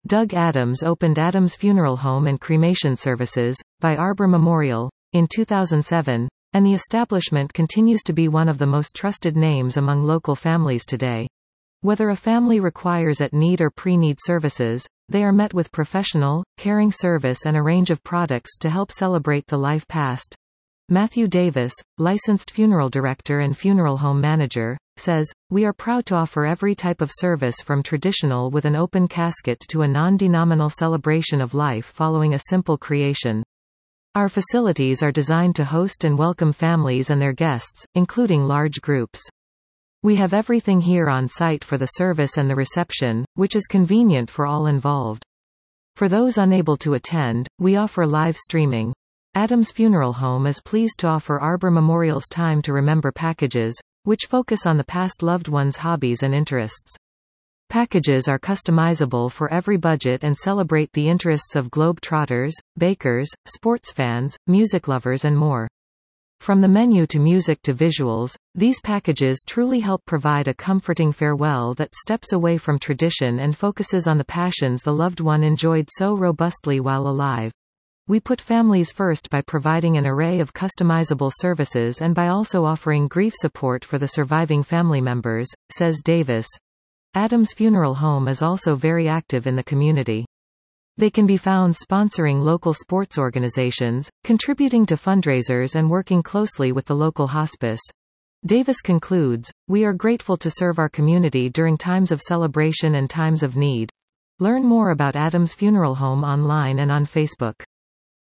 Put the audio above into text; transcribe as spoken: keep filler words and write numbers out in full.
Doug Adams opened Adams Funeral Home and Cremation Services, by Arbor Memorial, in two thousand seven, and the establishment continues to be one of the most trusted names among local families today. Whether a family requires at-need or pre-need services, they are met with professional, caring service and a range of products to help celebrate the life past. Matthew Davis, licensed funeral director and funeral home manager, says, "We are proud to offer every type of service from traditional with an open casket to a non-denominational celebration of life following a simple creation. Our facilities are designed to host and welcome families and their guests, including large groups. We have everything here on site for the service and the reception, which is convenient for all involved. For those unable to attend, we offer live streaming. Adams Funeral Home is pleased to offer Arbor Memorial's Time to Remember packages, which focus on the past loved one's hobbies and interests. Packages are customizable for every budget and celebrate the interests of globe-trotters, bakers, sports fans, music lovers and more. From the menu to music to visuals, these packages truly help provide a comforting farewell that steps away from tradition and focuses on the passions the loved one enjoyed so robustly while alive. We put families first by providing an array of customizable services and by also offering grief support for the surviving family members," says Davis. Adams Funeral Home is also very active in the community. They can be found sponsoring local sports organizations, contributing to fundraisers and working closely with the local hospice. Davis concludes, "We are grateful to serve our community during times of celebration and times of need." Learn more about Adams Funeral Home online and on Facebook.